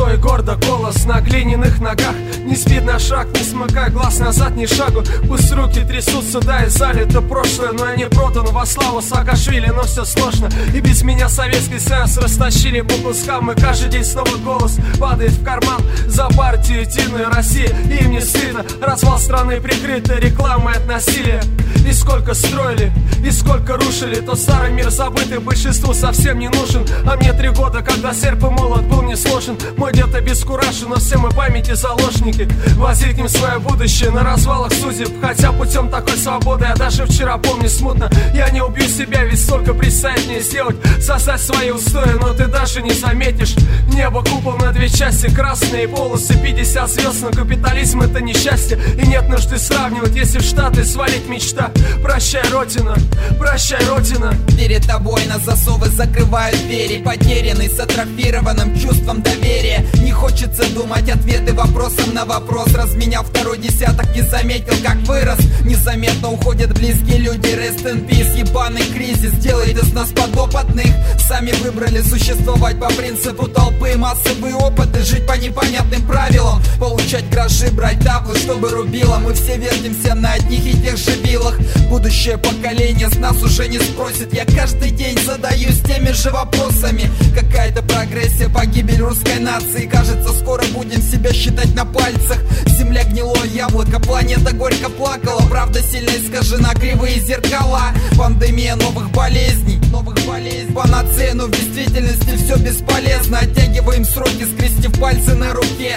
Свой гордо голос на глиняных ногах. Не спит на шаг, не смыкай глаз назад ни шагу. Пусть руки трясутся, да и залито прошлое. Но я не продан во славу Саакашвили, но все сложно. И без меня Советский Союз растащили по кускам. И каждый день снова голос падает в карман за партию единую Россию. И им не стыдно, развал страны прикрытой рекламой от насилия. И сколько строили, и сколько рушили. Тот старый мир забытый большинству совсем не нужен. А мне 3 года, когда серп и молот был не сложен. Мой дед обескуражен, но все мы памяти заложники. Возникнем свое будущее на развалах судеб. Хотя путем такой свободы я даже вчера помню смутно. Я не убью себя, ведь столько предстоит мне сделать. Создать свои устои, но ты даже не заметишь. Небо купол на 2 части, красные полосы, 50 звезд. Но капитализм это несчастье, и нет нужды сравнивать. Если в Штаты свалить мечта, прощай, Родина, прощай, Родина. Перед тобой на засовы закрывают двери. Потерянный с атрофированным чувством доверия. Не хочется думать ответы вопросом на вопрос. Разменял 2-й десяток, не заметил, как вырос. Незаметно уходят близкие люди. Rest in peace, ебаный кризис делает из нас подопытных. Сами выбрали существовать по принципу толпы. Массовые опыты, жить по непонятным правилам. Получать гроши, брать таблы, чтобы рубило. Мы все вертимся на одних и тех же вилах. Будущее поколение с нас уже не спросит. Я каждый день задаюсь теми же вопросами. Какая-то прогрессия, погибель русской нации. Кажется, скоро будем себя считать на пальцах. Земля гнилое яблоко, планета горько плакала. Правда сильно искажена, кривые зеркала. Пандемия новых болезней, панацея, но в действительности все бесполезно. Оттягиваем сроки, скрестив пальцы на руке.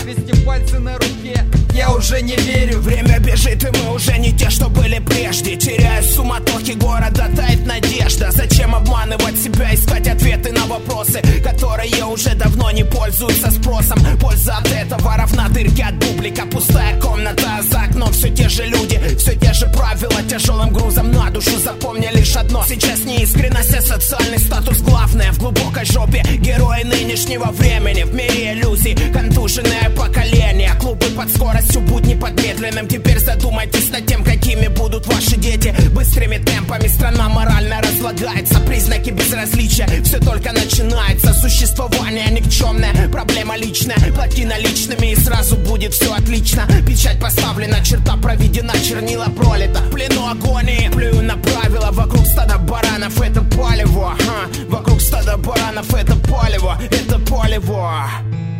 Я уже не верю. Время бежит, и мы уже не те, что были прежде. Теряясь в суматохе города, тает надежда. Зачем обманывать себя, искать ответы на вопросы, которые уже давно не пользуются спросом. Польза от этого равна дырке от бублика. Пустая комната, а за окном все те же люди, все те же правила. Тяжелым грузом на душу запомни лишь одно: сейчас неискренность, а социальный статус главное. В глубокой жопе герои нынешнего времени. В мире иллюзий контуженное поколение. Клубы под скоростью, будни под медленным. Теперь задумайтесь над тем, какими будут ваши дети. Быстрыми темпами страна морально разлагается. Признаки безразличия, все только начинается. Существование никчемное, проблема личная. Плати наличными и сразу будет все отлично. Печать поставлена, черта проведена, чернила пролита. В плену агонии, плюю на правила. Вокруг стада баранов это палево. Вокруг стада баранов это палево. Это палево.